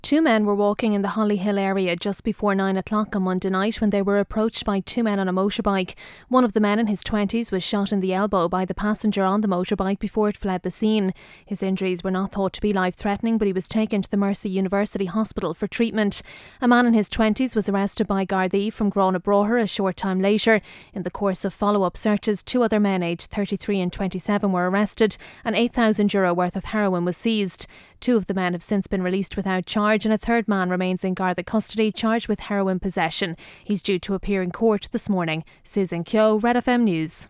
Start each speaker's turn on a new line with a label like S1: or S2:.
S1: Two men were walking in the Hollyhill area just before 9 o'clock on Monday night when they were approached by two men on a motorbike. One of the men in his 20s was shot in the elbow by the passenger on the motorbike before it fled the scene. His injuries were not thought to be life-threatening, but he was taken to the Mercy University Hospital for treatment. A man in his 20s was arrested by Gardaí from Grona-Broher a short time later. In the course of follow-up searches, two other men aged 33 and 27 were arrested and €8,000 worth of heroin was seized. Two of the men have since been released without charge, and a third man remains in Garda custody charged with heroin possession. He's due to appear in court this morning. Susan Keogh, Red FM News.